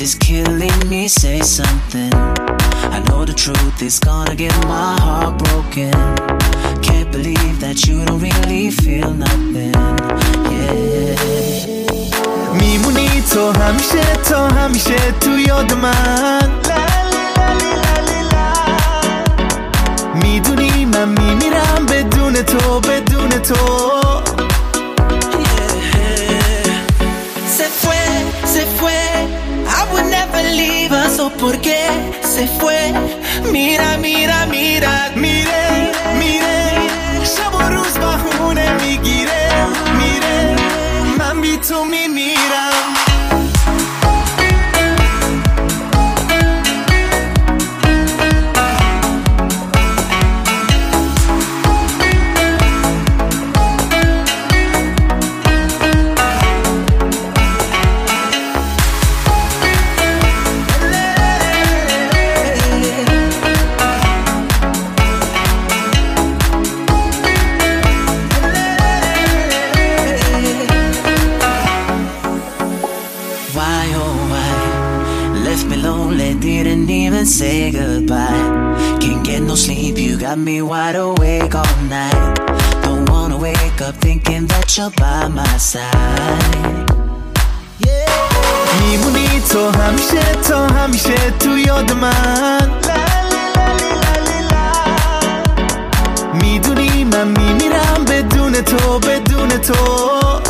is killing me, say something. I know the truth is gonna get my heart broken. Can't believe that you don't really feel nothing. Yeah. میمونی تو همیشه تو یاد من. میدونی من میمیرم بدون تو Se fue, I would never leave her. So por qué se fue? Mira میره شب و روز بهونه میگیره میره من بی تو میمیرم. Didn't even say goodbye. Can't get no sleep, you got me wide awake all night. Don't wanna wake up thinking that you're by my side. میمونی تو همیشه تو یاد من. میدونی من میمیرم بدون تو